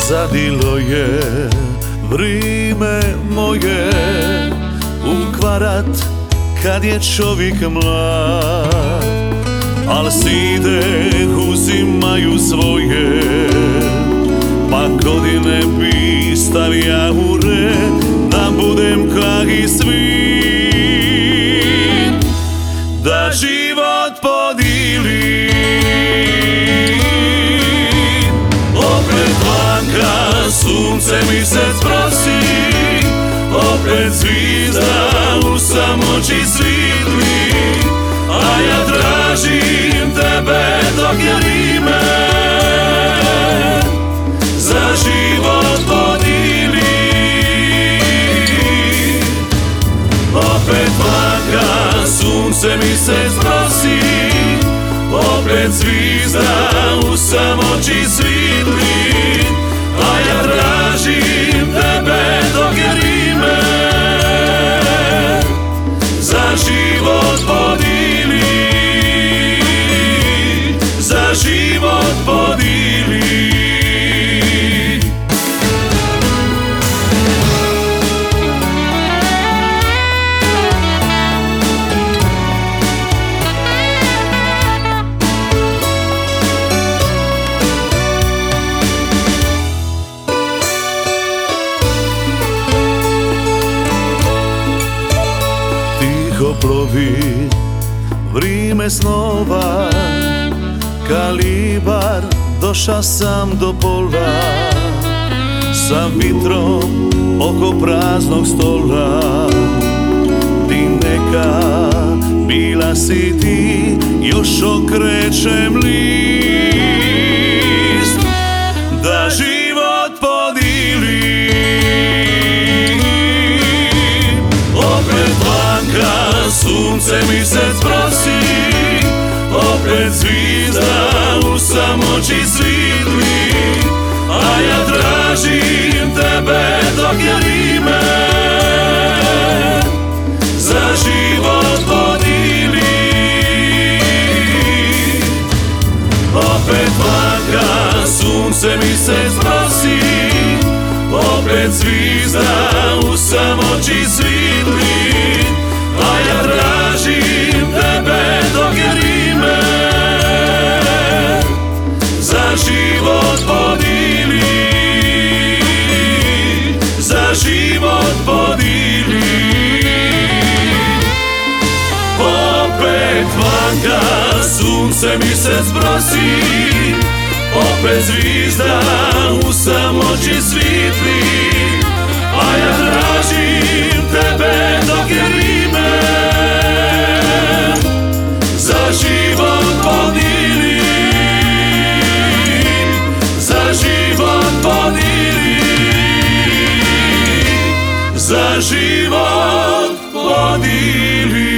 Zadilo je vrime moje u kvarat kad je čovjek mlad, al side uzimaju svoje, pa godine bi stavija u red da budem kak i svi, da život podili. Opet vanka sunce mi se sprosi, opet zvizda u samoći svitli, a ja tražim tebe dok je vrime za život podili. Opet vanka sunce mi se sprosi, opet zvizda u samoći svitli, a ja tražim tebe dok je vrime za život podili, za život podili. Tiho plovi vrime snova, kalibar doša sam do pola, sa vitrom oko praznog stola. Ti neka bila si ti, još okrećem list da život podili. Opet vanka sunce mi se sprosi, opet zvizda u samoći svitli, a ja tražim tebe dok je vrime za život podili. Opet vanka sunce mi se sprosi, opet zvizda u samoći svitli, a ja tražim tebe dok je vrime za život podili, za život podili. Opet vanka sunce mi se sprosi, opet zvizda u samoći svitli, a ja tražim tebe dok je vrime za život podili, za život podili, za život podili.